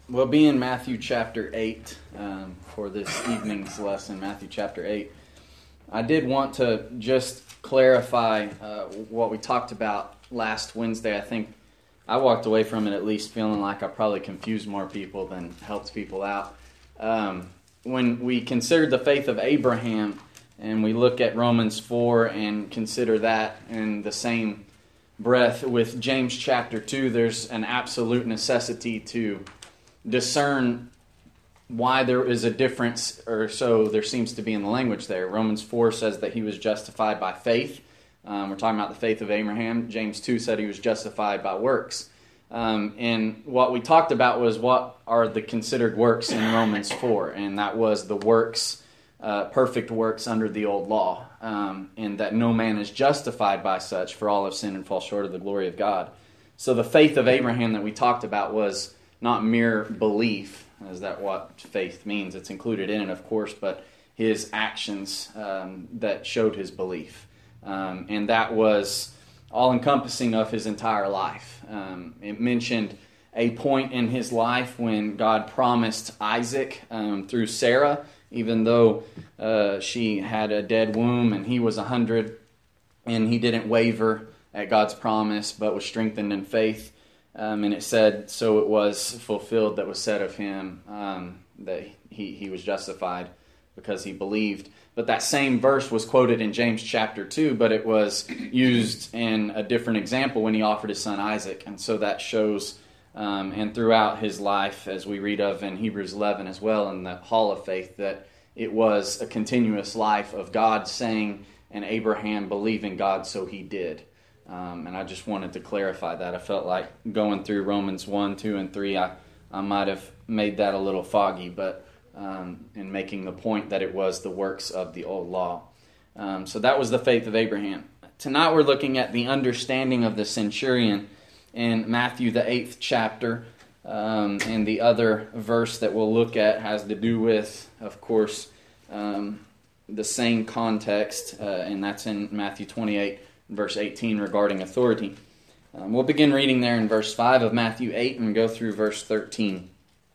We'll be in Matthew chapter 8 for this evening's lesson, Matthew chapter 8. I did want to just clarify what we talked about last Wednesday. I think I walked away from it at least feeling like I probably confused more people than helped people out. When we considered the faith of Abraham and we look at Romans 4 and consider that in the same breath with James chapter 2, there's an absolute necessity to discern why there is a difference, or so there seems to be in the language there. Romans 4 says that he was justified by faith. We're talking about the faith of Abraham. James 2 said he was justified by works. And what we talked about was what are the considered works in Romans 4, and that was the works, perfect works under the old law, and that no man is justified by such, for all have sinned and fall short of the glory of God. So the faith of Abraham that we talked about was not mere belief. Is that what faith means? It's included in it, of course, but his actions that showed his belief. And that was all-encompassing of his entire life. It mentioned a point in his life when God promised Isaac through Sarah, even though she had a dead womb and he was 100, and he didn't waver at God's promise, but was strengthened in faith. And it said, so it was fulfilled that was said of him, that he was justified because he believed. But that same verse was quoted in James chapter 2, but it was used in a different example when he offered his son Isaac. And so that shows, and throughout his life, as we read of in Hebrews 11 as well, in the Hall of Faith, that it was a continuous life of God saying, and Abraham believing God, so he did. And I just wanted to clarify that. I felt like going through Romans 1, 2, and 3, I might have made that a little foggy, but in making the point that it was the works of the old law. So that was the faith of Abraham. Tonight we're looking at the understanding of the centurion in Matthew the 8th chapter. And the other verse that we'll look at has to do with, of course, the same context, and that's in Matthew 28, verse 18, regarding authority. We'll begin reading there in verse 5 of Matthew 8 and go through verse 13.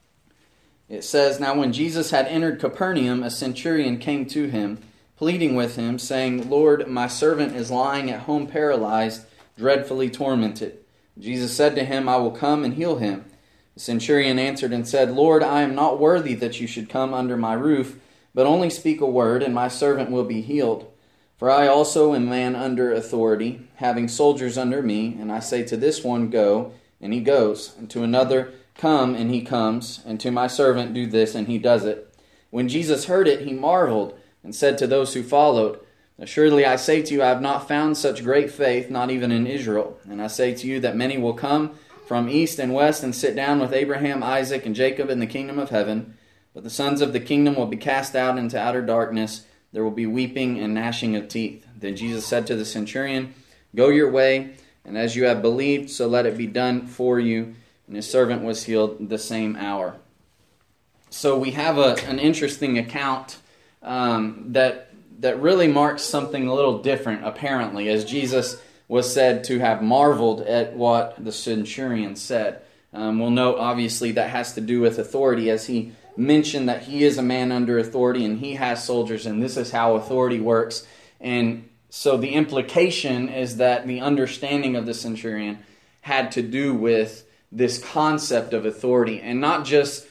It says, Now when Jesus had entered Capernaum, a centurion came to him, pleading with him, saying, Lord, my servant is lying at home paralyzed, dreadfully tormented. Jesus said to him, I will come and heal him. The centurion answered and said, Lord, I am not worthy that you should come under my roof, but only speak a word, and my servant will be healed. For I also am man under authority, having soldiers under me, and I say to this one, Go, and he goes, and to another, Come, and he comes, and to my servant, Do this, and he does it. When Jesus heard it, he marveled, and said to those who followed, Assuredly I say to you, I have not found such great faith, not even in Israel. And I say to you that many will come from east and west, and sit down with Abraham, Isaac, and Jacob in the kingdom of heaven. But the sons of the kingdom will be cast out into outer darkness. There will be weeping and gnashing of teeth. Then Jesus said to the centurion, Go your way, and as you have believed, so let it be done for you. And his servant was healed the same hour. So we have an interesting account that really marks something a little different, apparently, as Jesus was said to have marveled at what the centurion said. We'll note, obviously, that has to do with authority, as he mentioned that he is a man under authority and he has soldiers, and this is how authority works. And so the implication is that the understanding of the centurion had to do with this concept of authority, and not just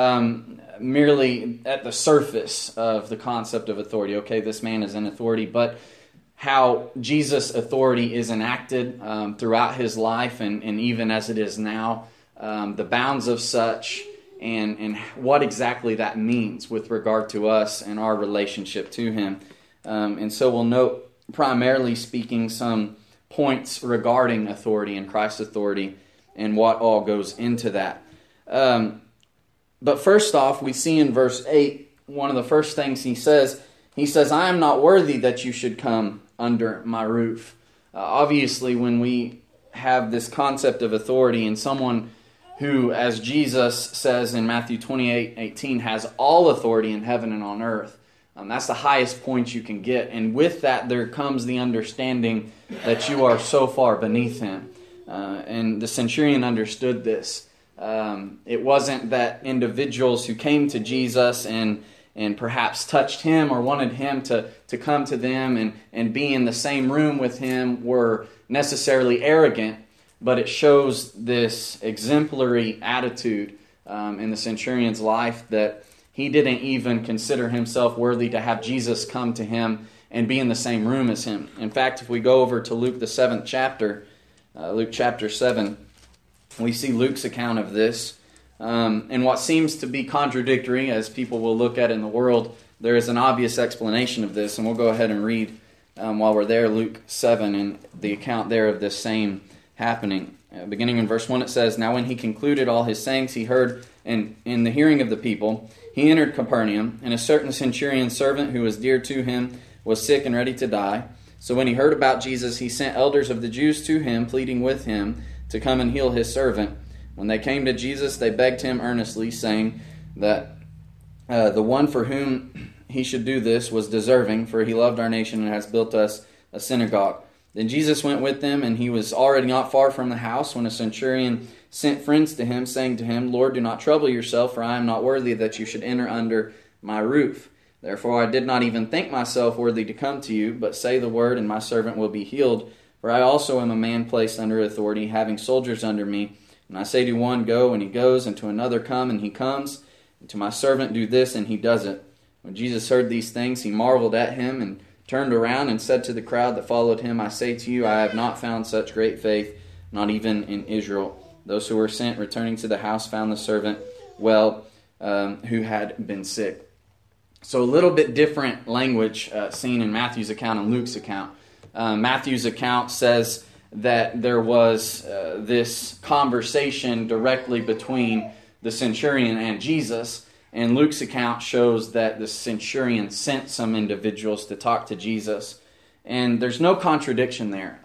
merely at the surface of the concept of authority. Okay, this man is in authority, but how Jesus' authority is enacted throughout his life, and even as it is now, the bounds of such, and what exactly that means with regard to us and our relationship to him. And so we'll note, primarily speaking, some points regarding authority and Christ's authority and what all goes into that. But first off, we see in verse 8, one of the first things he says, I am not worthy that you should come under my roof. Obviously, when we have this concept of authority and someone who, as Jesus says in Matthew 28:18, has all authority in heaven and on earth, that's the highest point you can get. And with that, there comes the understanding that you are so far beneath him. And the centurion understood this. It wasn't that individuals who came to Jesus and perhaps touched him or wanted him to come to them and be in the same room with him were necessarily arrogant, but it shows this exemplary attitude in the centurion's life that he didn't even consider himself worthy to have Jesus come to him and be in the same room as him. In fact, if we go over to Luke the 7th chapter, Luke chapter 7, we see Luke's account of this. And what seems to be contradictory, as people will look at in the world, there is an obvious explanation of this. And we'll go ahead and read, while we're there, Luke 7 and the account there of this same happening. Beginning in verse 1, it says, "Now when he concluded all his sayings, he heard, and in the hearing of the people, he entered Capernaum, and a certain centurion's servant who was dear to him was sick and ready to die. So when he heard about Jesus, he sent elders of the Jews to him, pleading with him to come and heal his servant. When they came to Jesus, they begged him earnestly, saying that the one for whom he should do this was deserving, for he loved our nation and has built us a synagogue. Then Jesus went with them, and he was already not far from the house when a centurion sent friends to him, saying to him, 'Lord, do not trouble yourself, for I am not worthy that you should enter under my roof. Therefore I did not even think myself worthy to come to you, but say the word, and my servant will be healed. For I also am a man placed under authority, having soldiers under me. And I say to one, go, and he goes, and to another, come, and he comes. And to my servant, do this, and he does it.' When Jesus heard these things, he marveled at him, and turned around and said to the crowd that followed him, 'I say to you, I have not found such great faith, not even in Israel.' Those who were sent, returning to the house, found the servant well, who had been sick." So a little bit different language seen in Matthew's account and Luke's account. Matthew's account says that there was this conversation directly between the centurion and Jesus, and Luke's account shows that the centurion sent some individuals to talk to Jesus. And there's no contradiction there.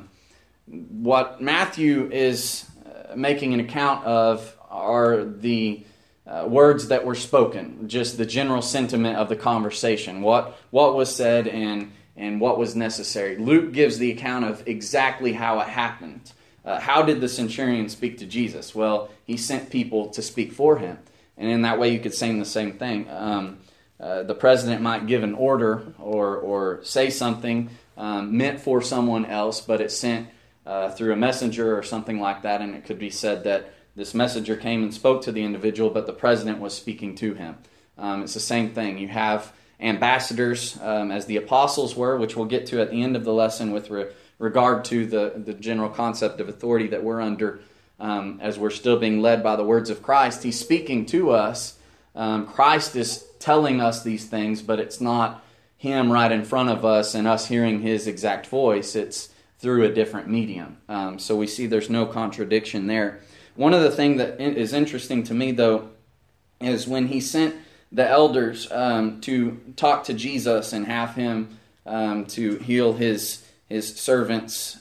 What Matthew is making an account of are the words that were spoken, just the general sentiment of the conversation, what was said and what was necessary. Luke gives the account of exactly how it happened. How did the centurion speak to Jesus? Well, he sent people to speak for him. And in that way you could say the same thing. The president might give an order or say something meant for someone else, but it's sent through a messenger or something like that, and it could be said that this messenger came and spoke to the individual, but the president was speaking to him. It's the same thing. You have ambassadors, as the apostles were, which we'll get to at the end of the lesson with regard to the general concept of authority that we're under as we're still being led by the words of Christ. He's speaking to us. Christ is telling us these things, but it's not him right in front of us and us hearing his exact voice. It's through a different medium. So we see there's no contradiction there. One of the things that is interesting to me, though, is when he sent the elders to talk to Jesus and have him to heal his servant's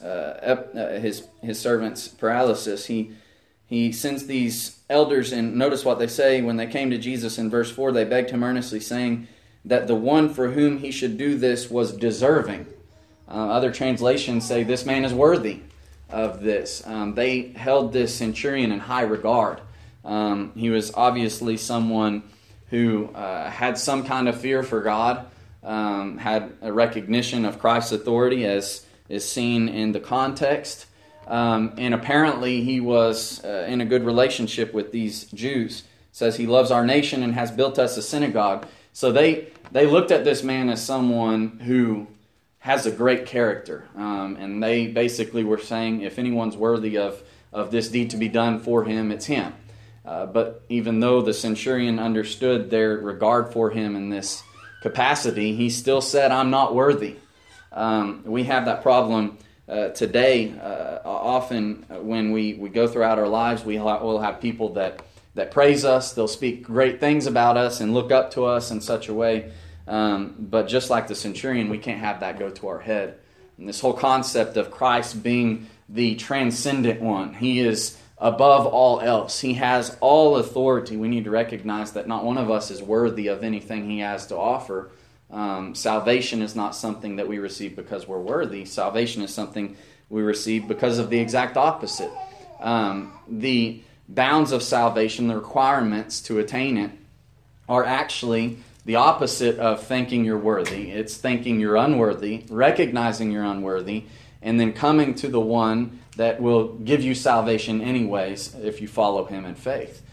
paralysis. He sends these elders, and notice what they say when they came to Jesus in verse 4. They begged him earnestly, saying that the one for whom he should do this was deserving. Other translations say this man is worthy of this. They held this centurion in high regard. He was obviously someone who had some kind of fear for God, had a recognition of Christ's authority as is seen in the context, and apparently he was in a good relationship with these Jews. It says he loves our nation and has built us a synagogue. So they looked at this man as someone who has a great character, and they basically were saying if anyone's worthy of this deed to be done for him, it's him. But even though the centurion understood their regard for him in this capacity, he still said, I'm not worthy. We have that problem today. Often when we go throughout our lives, we'll have people that praise us. They'll speak great things about us and look up to us in such a way. But just like the centurion, we can't have that go to our head. And this whole concept of Christ being the transcendent one, he is above all else. He has all authority. We need to recognize that not one of us is worthy of anything he has to offer. Salvation is not something that we receive because we're worthy. Salvation is something we receive because of the exact opposite. The bounds of salvation, the requirements to attain it, are actually the opposite of thinking you're worthy. It's thinking you're unworthy, recognizing you're unworthy, and then coming to the one that will give you salvation anyways if you follow him in faith.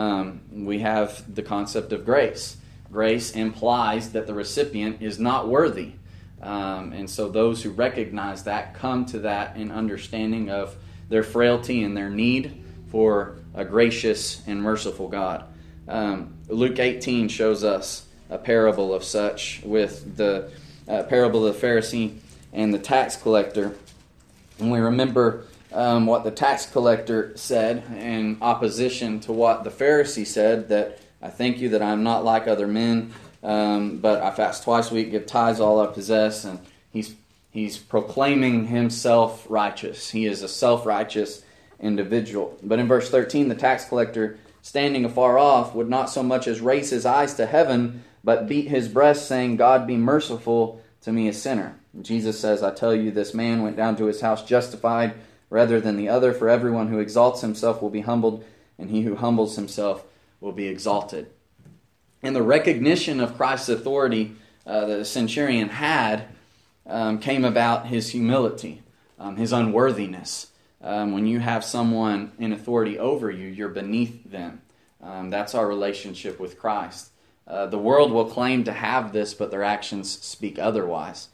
We have the concept of grace. Grace implies that the recipient is not worthy. And so those who recognize that come to that in understanding of their frailty and their need for a gracious and merciful God. Luke 18 shows us a parable of such with the parable of the Pharisee and the tax collector. And we remember what the tax collector said in opposition to what the Pharisee said, that I thank you that I'm not like other men, but I fast twice a week, give tithes all I possess. And he's proclaiming himself righteous. He is a self-righteous individual. But in verse 13, the tax collector, standing afar off, would not so much as raise his eyes to heaven, but beat his breast, saying, God, be merciful to me, a sinner. And Jesus says, I tell you, this man went down to his house justified rather than the other, for everyone who exalts himself will be humbled, and he who humbles himself will be exalted. And the recognition of Christ's authority the centurion had came about his humility, his unworthiness. When you have someone in authority over you, you're beneath them. That's our relationship with Christ. The world will claim to have this, but their actions speak otherwise.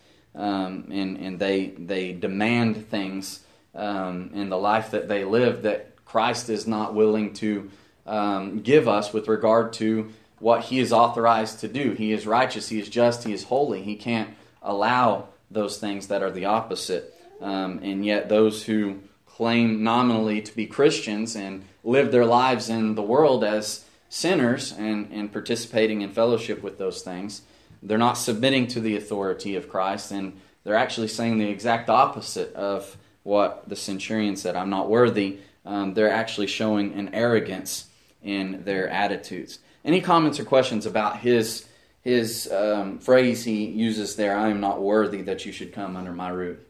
And they demand things in the life that they live that Christ is not willing to give us with regard to what he is authorized to do. He is righteous, he is just, he is holy. He can't allow those things that are the opposite. And yet those who claim nominally to be Christians and live their lives in the world as sinners and participating in fellowship with those things, they're not submitting to the authority of Christ, and they're actually saying the exact opposite of what the centurion said. I'm not worthy. They're actually showing an arrogance in their attitudes. Any comments or questions about his phrase he uses there, I am not worthy that you should come under my roof?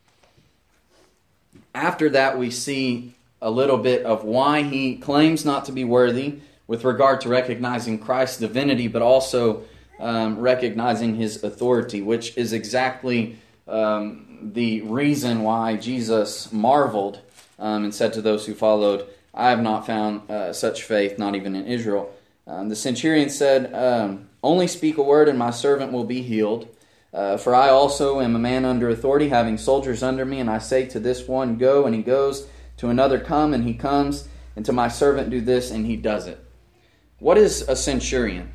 After that, we see a little bit of why he claims not to be worthy with regard to recognizing Christ's divinity, but also recognizing his authority, which is exactly the reason why Jesus marveled and said to those who followed, I have not found such faith, not even in Israel. The centurion said, only speak a word and my servant will be healed. For I also am a man under authority, having soldiers under me, and I say to this one, go, and he goes, to another, come, and he comes, and to my servant, do this, and he does it. What is a centurion?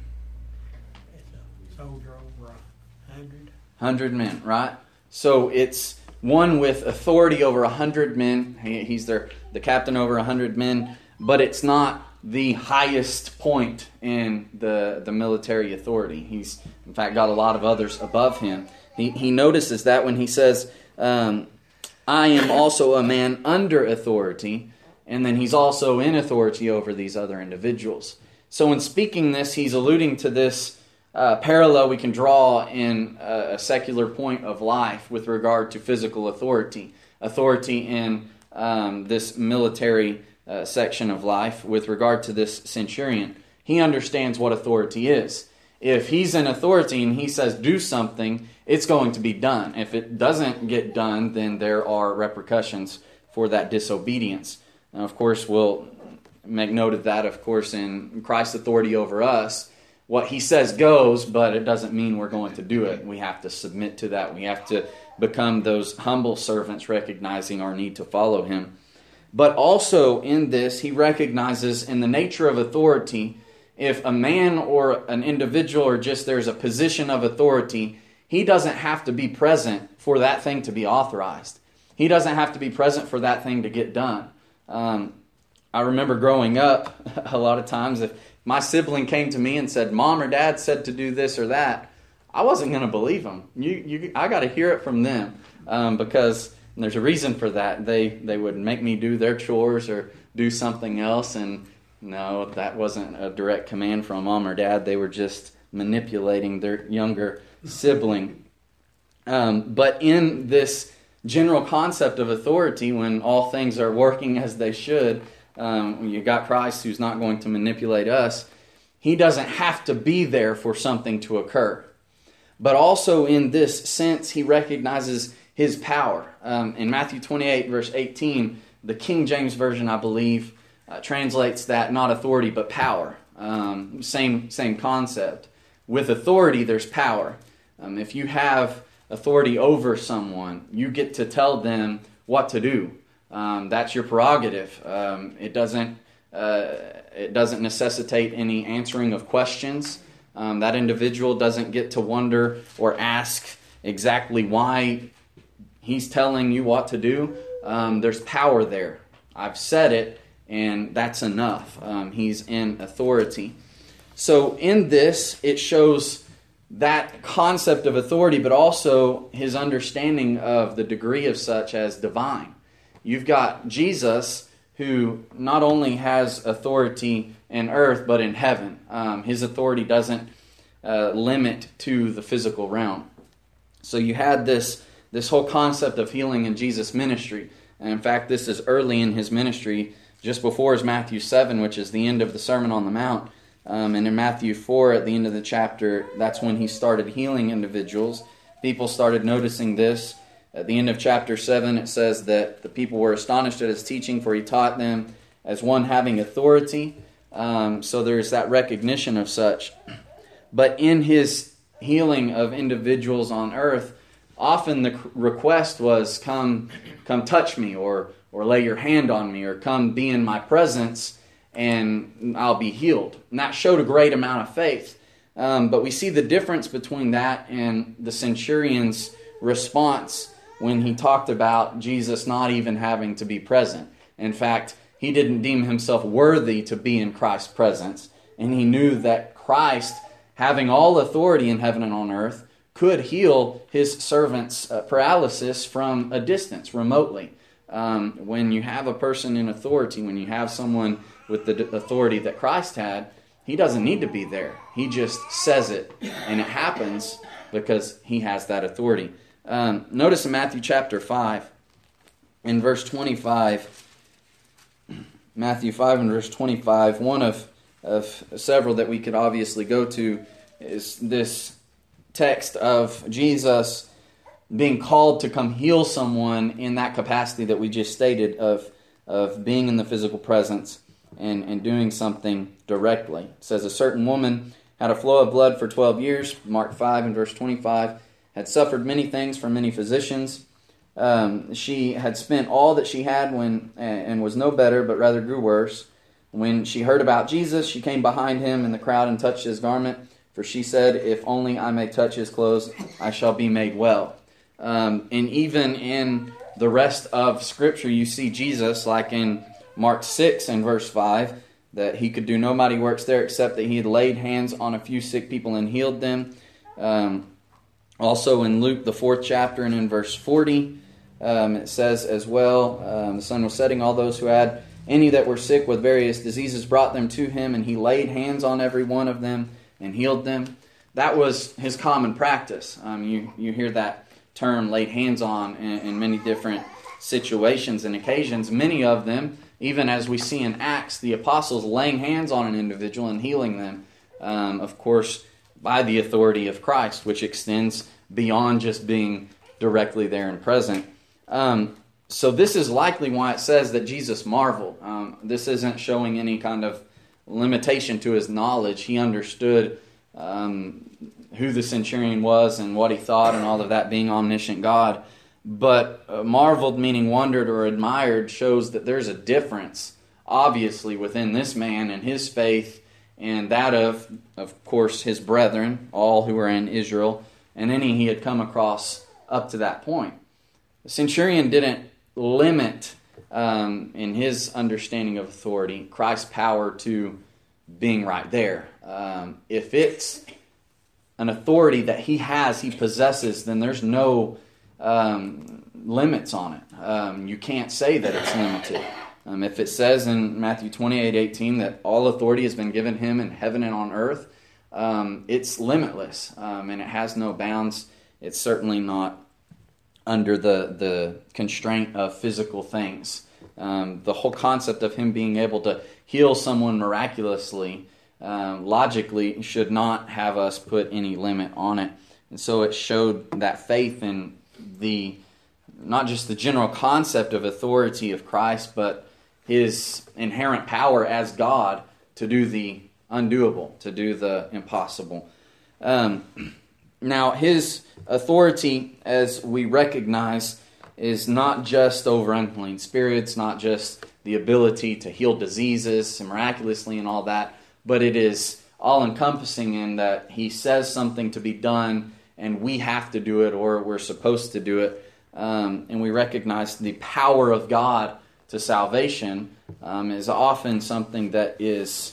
It's a soldier over 100. 100 men, right? So it's one with authority over 100 men. He's the captain over 100 men, but it's not the highest point in the military authority. He's, in fact, got a lot of others above him. He notices that when he says, I am also a man under authority, and then he's also in authority over these other individuals. So in speaking this, he's alluding to this parallel we can draw in a secular point of life with regard to physical authority. Authority in this military section of life with regard to this centurion. He understands what authority is. If he's in authority and he says do something, it's going to be done. If it doesn't get done, then there are repercussions for that disobedience. Now, of course, we'll make note of that, of course, in Christ's authority over us. What he says goes, but it doesn't mean we're going to do it. We have to submit to that. We have to become those humble servants, recognizing our need to follow him. But also in this, he recognizes in the nature of authority, if a man or an individual or just there's a position of authority, he doesn't have to be present for that thing to be authorized. He doesn't have to be present for that thing to get done. I remember growing up, a lot of times, if my sibling came to me and said, Mom or Dad said to do this or that, I wasn't going to believe them. I got to hear it from them because there's a reason for that. They would make me do their chores or do something else, and no, that wasn't a direct command from Mom or Dad. They were just manipulating their younger sibling. But in this general concept of authority, when all things are working as they should, You got Christ who's not going to manipulate us. He doesn't have to be there for something to occur. But also in this sense, he recognizes his power. In Matthew 28, verse 18, the King James Version, I believe, translates that not authority but power. Same concept. With authority, there's power. If you have authority over someone, you get to tell them what to do. That's your prerogative. It doesn't necessitate any answering of questions. That individual doesn't get to wonder or ask exactly why he's telling you what to do. There's power there. I've said it, and that's enough. He's in authority. So in this, it shows that concept of authority, but also his understanding of the degree of such as divine. You've got Jesus, who not only has authority in earth, but in heaven. His authority doesn't limit to the physical realm. So you had this whole concept of healing in Jesus' ministry. And in fact, this is early in his ministry, just before his Matthew 7, which is the end of the Sermon on the Mount. And in Matthew 4, at the end of the chapter, that's when he started healing individuals. People started noticing this. At the end of chapter 7, it says that the people were astonished at his teaching, for he taught them as one having authority. So there's that recognition of such. But in his healing of individuals on earth, often the request was, come touch me, or lay your hand on me, or come be in my presence, and I'll be healed. And that showed a great amount of faith. But we see the difference between that and the centurion's response when he talked about Jesus not even having to be present. In fact, he didn't deem himself worthy to be in Christ's presence. And he knew that Christ, having all authority in heaven and on earth, could heal his servant's paralysis from a distance, remotely. When you have a person in authority, when you have someone with the authority that Christ had, he doesn't need to be there. He just says it, and it happens because he has that authority. Notice in Matthew chapter 5, in verse 25, Matthew 5 and verse 25, one of several that we could obviously go to is this text of Jesus being called to come heal someone in that capacity that we just stated of being in the physical presence and doing something directly. It says, a certain woman had a flow of blood for 12 years, Mark 5 and verse 25, had suffered many things from many physicians. She had spent all that she had and was no better, but rather grew worse. When she heard about Jesus, she came behind him in the crowd and touched his garment, for she said, if only I may touch his clothes, I shall be made well. And even in the rest of Scripture, you see Jesus, like in Mark 6 and verse 5, that he could do no mighty works there except that he had laid hands on a few sick people and healed them. Also in Luke, the 4th chapter, and in verse 40, it says as well, the sun was setting, all those who had any that were sick with various diseases brought them to him, and he laid hands on every one of them and healed them. That was his common practice. You hear that term laid hands on in many different situations and occasions. Many of them, even as we see in Acts, the apostles laying hands on an individual and healing them, of course, by the authority of Christ, which extends beyond just being directly there and present. So this is likely why it says that Jesus marveled. This isn't showing any kind of limitation to his knowledge. He understood who the centurion was and what he thought and all of that, being omniscient God. But marveled, meaning wondered or admired, shows that there's a difference, obviously, within this man and his faith and that of course, his brethren, all who were in Israel, and any he had come across up to that point. The centurion didn't limit, in his understanding of authority, Christ's power to being right there. If it's an authority that he has, he possesses, then there's no limits on it. You can't say that it's limited. If it says in Matthew 28:18 that all authority has been given him in heaven and on earth, it's limitless, and it has no bounds. It's certainly not under the constraint of physical things. The whole concept of him being able to heal someone miraculously, logically, should not have us put any limit on it. And so it showed that faith in not just the general concept of authority of Christ, but his inherent power as God to do the undoable, to do the impossible. Now, his authority, as we recognize, is not just over unclean spirits, not just the ability to heal diseases miraculously and all that, but it is all-encompassing in that he says something to be done and we have to do it, or we're supposed to do it. And we recognize the power of God to salvation is often something that is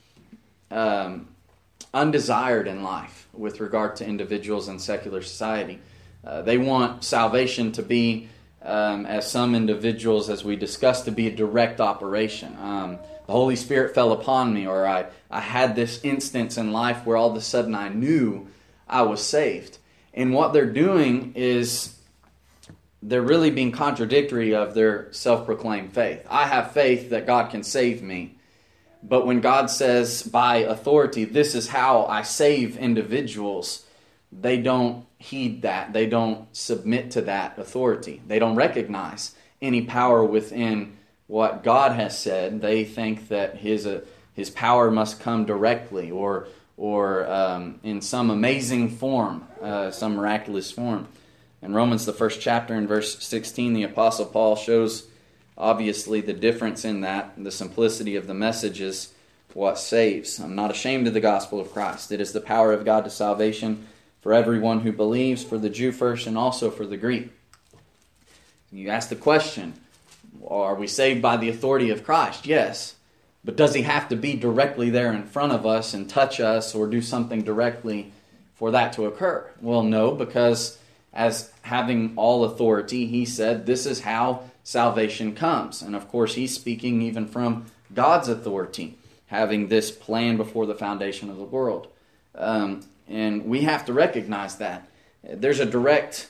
undesired in life with regard to individuals in secular society. They want salvation to be, as some individuals, as we discussed, to be a direct operation. The Holy Spirit fell upon me, or I had this instance in life where all of a sudden I knew I was saved. And what they're doing is they're really being contradictory of their self-proclaimed faith. I have faith that God can save me. But when God says by authority, this is how I save individuals, they don't heed that. They don't submit to that authority. They don't recognize any power within what God has said. They think that his power must come directly or in some amazing form, some miraculous form. In Romans, the first chapter, in verse 16, the Apostle Paul shows obviously the difference in that. The simplicity of the message is what saves. I'm not ashamed of the gospel of Christ. It is the power of God to salvation for everyone who believes, for the Jew first and also for the Greek. You ask the question, are we saved by the authority of Christ? Yes. But does he have to be directly there in front of us and touch us or do something directly for that to occur? Well, no, because as having all authority, he said this is how salvation comes. And of course, he's speaking even from God's authority, having this plan before the foundation of the world. And we have to recognize that. There's a direct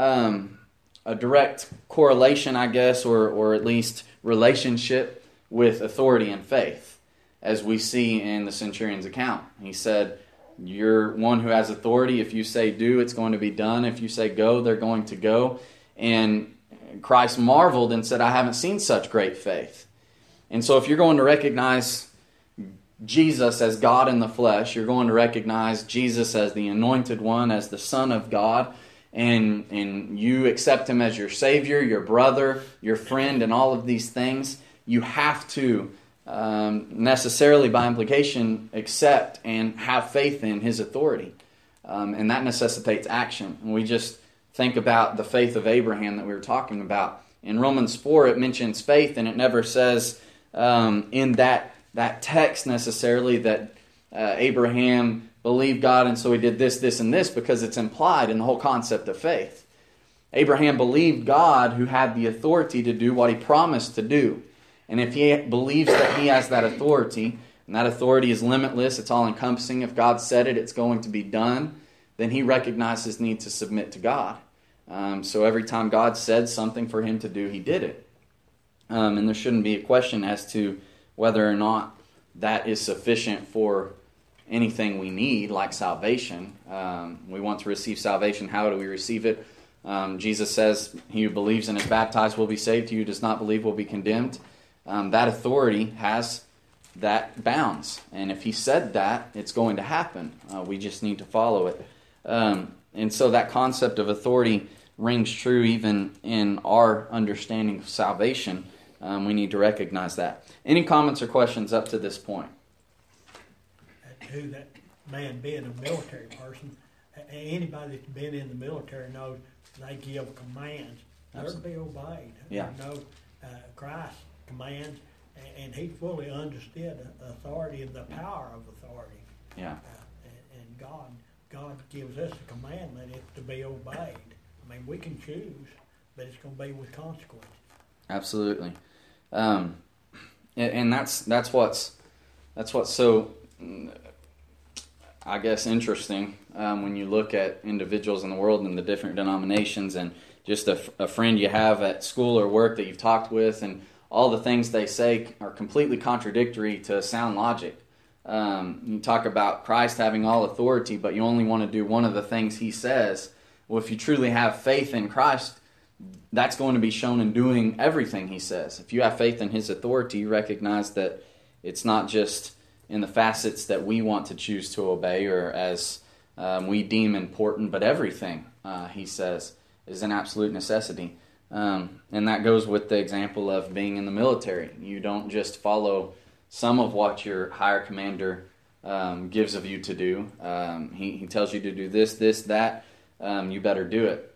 correlation, I guess, or at least relationship with authority and faith, as we see in the centurion's account. He said, you're one who has authority. If you say do, it's going to be done. If you say go, they're going to go. And Christ marveled and said, I haven't seen such great faith. And so if you're going to recognize Jesus as God in the flesh, you're going to recognize Jesus as the anointed one, as the Son of God, and you accept him as your Savior, your brother, your friend, and all of these things, you have to necessarily, by implication, accept and have faith in his authority. And that necessitates action. And we just think about the faith of Abraham that we were talking about. In Romans 4, it mentions faith, and it never says in that text necessarily that Abraham believed God, and so he did this, this, and this, because it's implied in the whole concept of faith. Abraham believed God, who had the authority to do what he promised to do. And if he believes that he has that authority, and that authority is limitless, it's all-encompassing, if God said it, it's going to be done, then he recognized his need to submit to God. So every time God said something for him to do, he did it. And there shouldn't be a question as to whether or not that is sufficient for anything we need, like salvation. We want to receive salvation. How do we receive it? Jesus says, he who believes and is baptized will be saved. He who does not believe will be condemned. That authority has that bounds. And if he said that, it's going to happen. We just need to follow it. And so that concept of authority rings true even in our understanding of salvation. We need to recognize that. Any comments or questions up to this point? Who that man being a military person, anybody that's been in the military knows they give commands. They're to be obeyed. Yeah. Christ commands, and he fully understood authority and the power of authority. Yeah. And God gives us a commandment, it's to be obeyed. I mean, we can choose, but it's going to be with consequences. Absolutely. And that's what's so, I guess, interesting when you look at individuals in the world and the different denominations and just a friend you have at school or work that you've talked with and all the things they say are completely contradictory to sound logic. You talk about Christ having all authority, but you only want to do one of the things he says. Well, if you truly have faith in Christ, that's going to be shown in doing everything he says. If you have faith in his authority, you recognize that it's not just in the facets that we want to choose to obey or as we deem important, but everything, he says, is an absolute necessity. And that goes with the example of being in the military. You don't just follow some of what your higher commander gives of you to do. He tells you to do this, that. You better do it.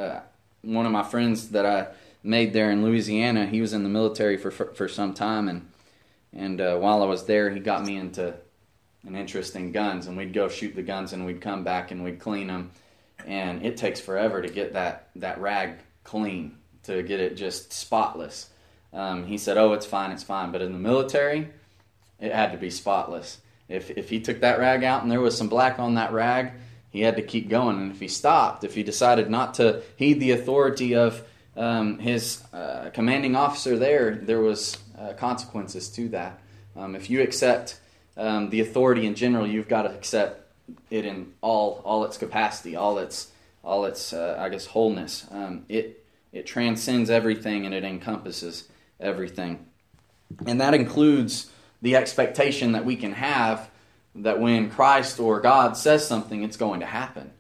One of my friends that I made there in Louisiana, he was in the military for some time, and while I was there, he got me into an interest in guns, and we'd go shoot the guns, and we'd come back and we'd clean them, and it takes forever to get that rag clean, to get it just spotless. He said, "Oh, it's fine," but in the military, it had to be spotless. If he took that rag out and there was some black on that rag, he had to keep going. And if he stopped, if he decided not to heed the authority of his commanding officer there was consequences to that. If you accept the authority in general, you've got to accept it in all its capacity, all its wholeness. It transcends everything and it encompasses everything. And that includes the expectation that we can have that when Christ or God says something, it's going to happen.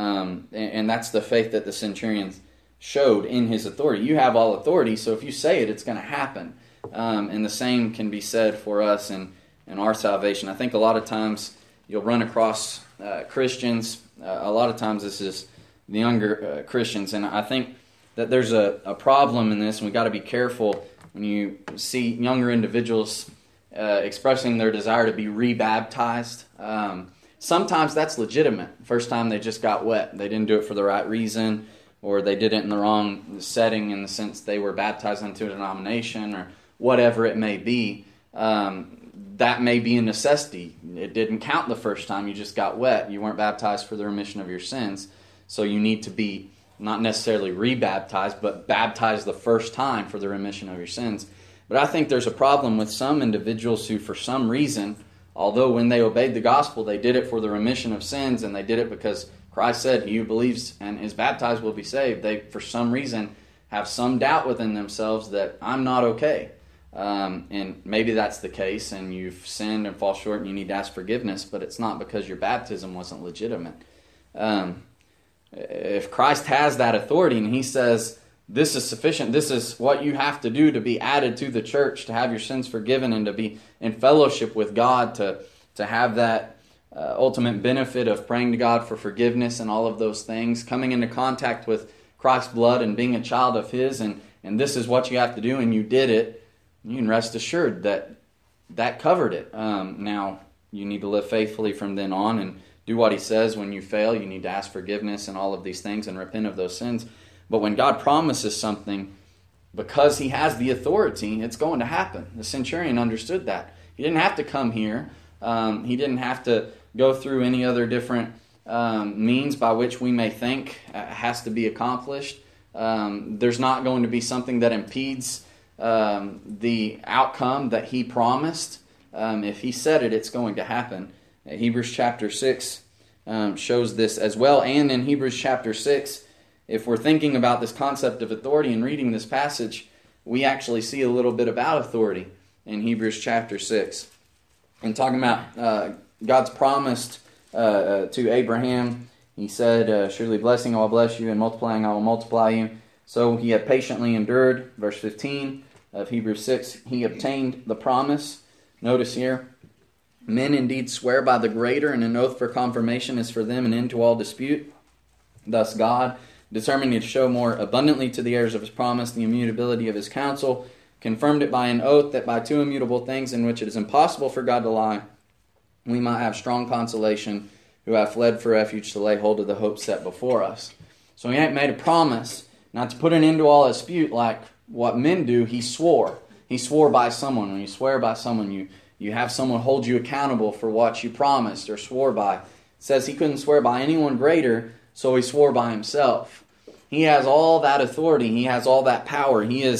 And that's the faith that the centurion showed in his authority. You have all authority, so if you say it, it's going to happen. And the same can be said for us in our salvation. I think a lot of times you'll run across Christians. A lot of times this is the younger Christians. And I think that there's a problem in this, and we've got to be careful when you see younger individuals expressing their desire to be rebaptized. Sometimes that's legitimate. First time they just got wet. They didn't do it for the right reason, or they did it in the wrong setting in the sense they were baptized into a denomination or whatever it may be. That may be a necessity. It didn't count the first time you just got wet. You weren't baptized for the remission of your sins. So you need to be not necessarily rebaptized, but baptized the first time for the remission of your sins. But I think there's a problem with some individuals who, for some reason, although when they obeyed the gospel, they did it for the remission of sins, and they did it because Christ said, "He who believes and is baptized will be saved." They, for some reason, have some doubt within themselves that I'm not okay. And maybe that's the case, and you've sinned and fall short, and you need to ask forgiveness, but it's not because your baptism wasn't legitimate. If Christ has that authority, and he says, this is sufficient, this is what you have to do to be added to the church, to have your sins forgiven, and to be in fellowship with God, to have that ultimate benefit of praying to God for forgiveness and all of those things, coming into contact with Christ's blood and being a child of his, and this is what you have to do, and you did it, you can rest assured that covered it. Now, you need to live faithfully from then on and do what he says. When you fail, you need to ask forgiveness and all of these things and repent of those sins. But when God promises something, because he has the authority, it's going to happen. The centurion understood that. He didn't have to come here. He didn't have to go through any other different means by which we may think has to be accomplished. There's not going to be something that impedes the outcome that he promised. If he said it, it's going to happen. Hebrews chapter 6 shows this as well. And in Hebrews chapter 6, if we're thinking about this concept of authority and reading this passage, we actually see a little bit about authority in Hebrews chapter 6. And talking about God's promise to Abraham, he said, "Surely blessing I will bless you, and multiplying I will multiply you." So he had patiently endured, verse 15 of Hebrews 6, he obtained the promise. Notice here, "Men indeed swear by the greater, and an oath for confirmation is for them an end to all dispute. Thus God, determining to show more abundantly to the heirs of his promise the immutability of his counsel, confirmed it by an oath, that by two immutable things in which it is impossible for God to lie, we might have strong consolation who have fled for refuge to lay hold of the hope set before us." So he made a promise not to put an end to all dispute like what men do. He swore. He swore by someone. When you swear by someone, you have someone hold you accountable for what you promised or swore by. It says he couldn't swear by anyone greater, so he swore by himself. He has all that authority. He has all that power. He is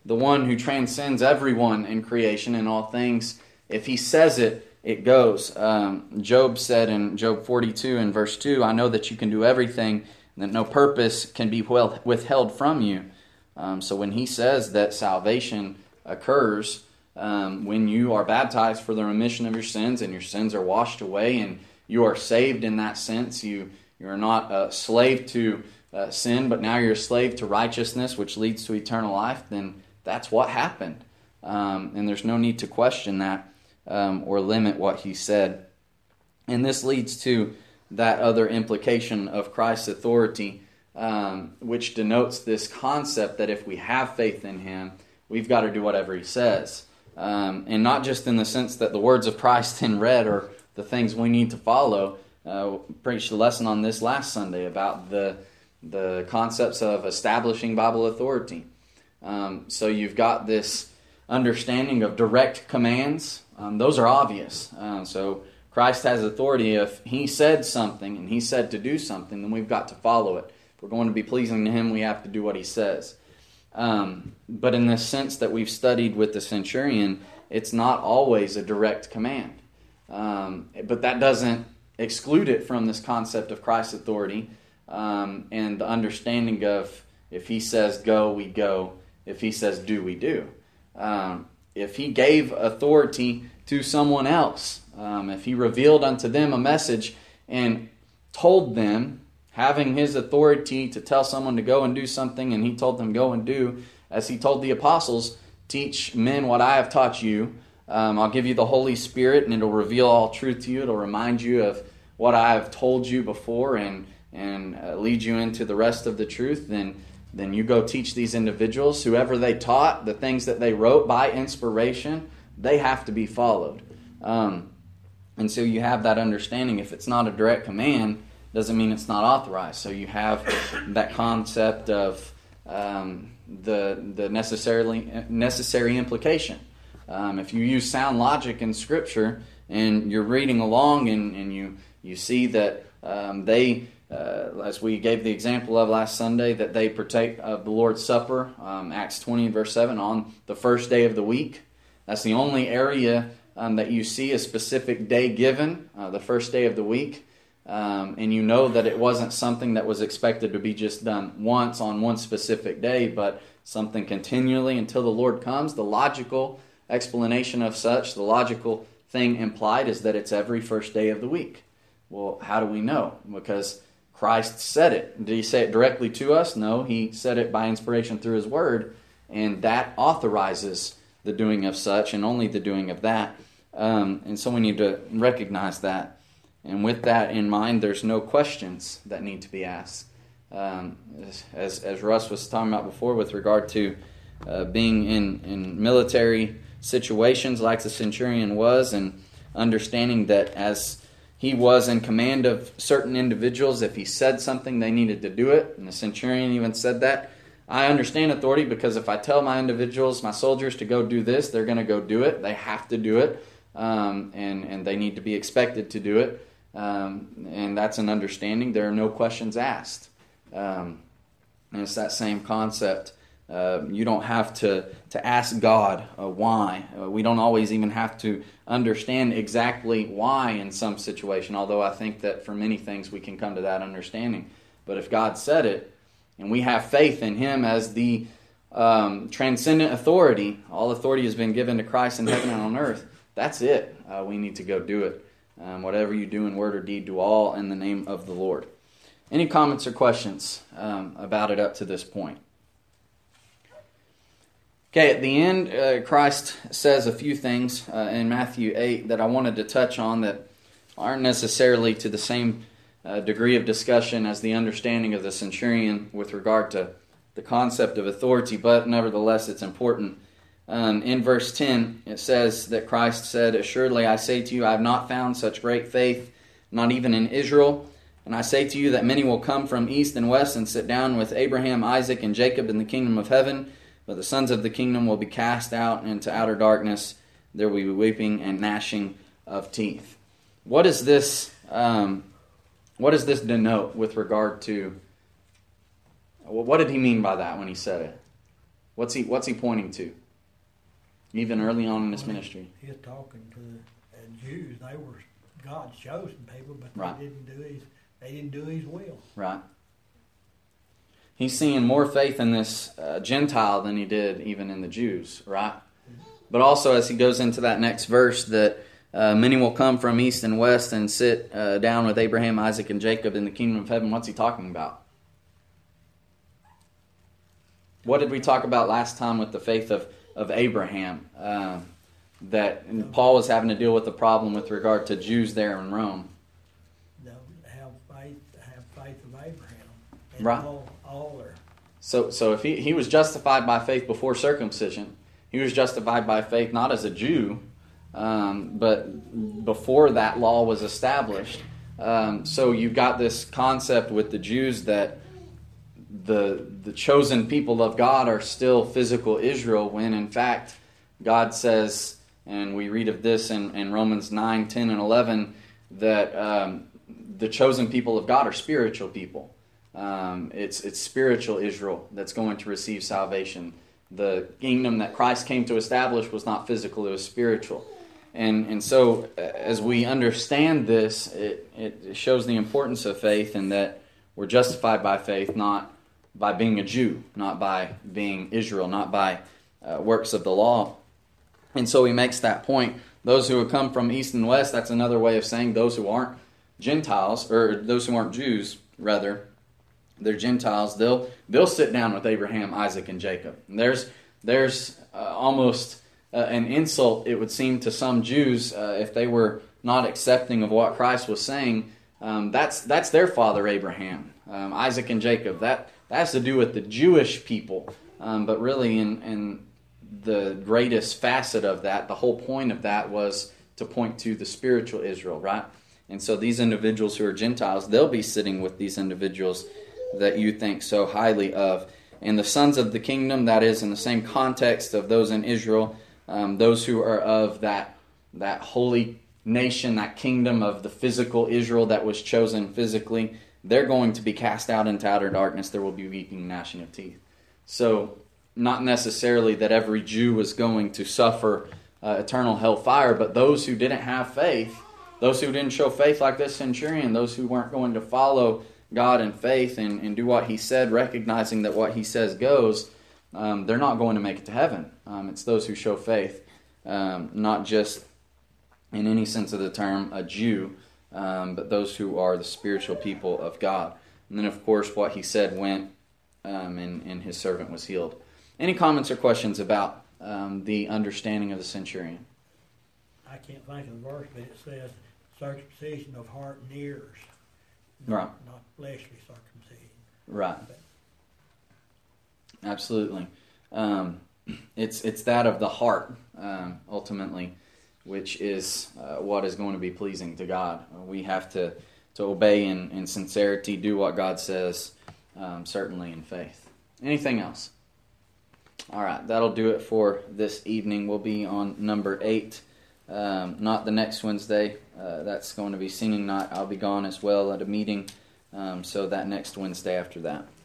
the one who transcends everyone in creation and all things, if he says it, it goes. Job said in Job 42 and verse 2, I know that you can do everything, and that no purpose can be withheld from you. So when he says that salvation occurs when you are baptized for the remission of your sins, and your sins are washed away, and you are saved in that sense, you're not a slave to sin, but now you're a slave to righteousness, which leads to eternal life, then that's what happened. And there's no need to question that or limit what he said. And this leads to that other implication of Christ's authority, which denotes this concept that if we have faith in him, we've got to do whatever he says. And not just in the sense that the words of Christ in red are the things we need to follow. Preached a lesson on this last Sunday about the concepts of establishing Bible authority. So you've got this understanding of direct commands. Those are obvious. So Christ has authority. If he said something and he said to do something, then we've got to follow it. If we're going to be pleasing to him, we have to do what he says. But in the sense that we've studied with the centurion, it's not always a direct command. But that doesn't exclude it from this concept of Christ's authority and the understanding of if he says go, we go. If he says do, we do. If he gave authority to someone else, if he revealed unto them a message and told them, having his authority to tell someone to go and do something, and he told them go and do, as he told the apostles, teach men what I have taught you. I'll give you the Holy Spirit, and it'll reveal all truth to you. It'll remind you of what I have told you before and lead you into the rest of the truth. Then you go teach these individuals. Whoever they taught, the things that they wrote by inspiration, they have to be followed. And so you have that understanding. If it's not a direct command, doesn't mean it's not authorized. So you have that concept of the necessary implication. If you use sound logic in Scripture and you're reading along and you see that they, as we gave the example of last Sunday, that they partake of the Lord's Supper, Acts 20 verse 7, on the first day of the week. That's the only area that you see a specific day given, the first day of the week. And you know that it wasn't something that was expected to be just done once on one specific day, but something continually until the Lord comes. The logical explanation of such, the logical thing implied, is that it's every first day of the week. Well, how do we know? Because Christ said it. Did he say it directly to us? No, he said it by inspiration through his word, and that authorizes the doing of such and only the doing of that. And so we need to recognize that. And with that in mind, there's no questions that need to be asked. As Russ was talking about before with regard to being in military situations like the centurion was, and understanding that as he was in command of certain individuals, if he said something, they needed to do it. And the centurion even said that. I understand authority because if I tell my individuals, my soldiers, to go do this, they're going to go do it. They have to do it. And they need to be expected to do it. And that's an understanding. There are no questions asked. And it's that same concept. You don't have to ask God why. We don't always even have to understand exactly why in some situation, although I think that for many things we can come to that understanding. But if God said it, and we have faith in him as the transcendent authority, all authority has been given to Christ in heaven and on earth, that's it. We need to go do it. Whatever you do in word or deed, do all in the name of the Lord. Any comments or questions about it up to this point? Okay, at the end, Christ says a few things in Matthew 8 that I wanted to touch on that aren't necessarily to the same degree of discussion as the understanding of the centurion with regard to the concept of authority, but nevertheless it's important. In verse 10, it says that Christ said, "Assuredly I say to you, I have not found such great faith, not even in Israel. And I say to you that many will come from east and west and sit down with Abraham, Isaac, and Jacob in the kingdom of heaven. But the sons of the kingdom will be cast out into outer darkness. There will be weeping and gnashing of teeth." What does this denote with regard to? What did he mean by that when he said it? What's he pointing to? Even early on in his ministry. He's talking to the Jews. They were God's chosen people, but Right. they didn't do his will. Right. He's seeing more faith in this Gentile than he did even in the Jews, right? But also as he goes into that next verse that many will come from east and west and sit down with Abraham, Isaac, and Jacob in the kingdom of heaven. What's he talking about? What did we talk about last time with the faith of Abraham? That Paul was having to deal with the problem with regard to Jews there in Rome. They'll have faith of Abraham. And Right. all are. So if he was justified by faith before circumcision, he was justified by faith not as a Jew, but before that law was established. So you've got this concept with the Jews that the chosen people of God are still physical Israel, when in fact God says, and we read of this in Romans 9, 10, and 11, that the chosen people of God are spiritual people. It's spiritual Israel that's going to receive salvation. The kingdom that Christ came to establish was not physical, it was spiritual. And so as we understand this, it shows the importance of faith, and that we're justified by faith, not by being a Jew, not by being Israel, not by works of the law. And so he makes that point. Those who have come from east and west, that's another way of saying those who aren't Gentiles, or those who aren't Jews, rather, they're Gentiles. They'll sit down with Abraham, Isaac, and Jacob. And there's almost an insult, it would seem, to some Jews if they were not accepting of what Christ was saying. That's their father Abraham, Isaac, and Jacob. That has to do with the Jewish people. But really, in the greatest facet of that, the whole point of that was to point to the spiritual Israel, right? And so these individuals who are Gentiles, they'll be sitting with these individuals that you think so highly of. And the sons of the kingdom, that is in the same context of those in Israel, those who are of that holy nation, that kingdom of the physical Israel that was chosen physically, they're going to be cast out into outer darkness. There will be weeping and gnashing of teeth. So not necessarily that every Jew was going to suffer eternal hellfire, but those who didn't have faith, those who didn't show faith like this centurion, those who weren't going to follow God in faith and do what he said, recognizing that what he says goes, they're not going to make it to heaven. It's those who show faith, not just in any sense of the term a Jew, but those who are the spiritual people of God. And then, of course, what he said went, and his servant was healed. Any comments or questions about the understanding of the centurion? I can't think of the verse, but it says circumcision of heart and ears. Right. Not fleshly circumcision. Right. Absolutely. It's that of the heart, ultimately, which is what is going to be pleasing to God. We have to obey in sincerity, do what God says, certainly in faith. Anything else? All right, that'll do it for this evening. We'll be on number 8, not the next Wednesday. That's going to be singing night. I'll be gone as well at a meeting, so that next Wednesday after that.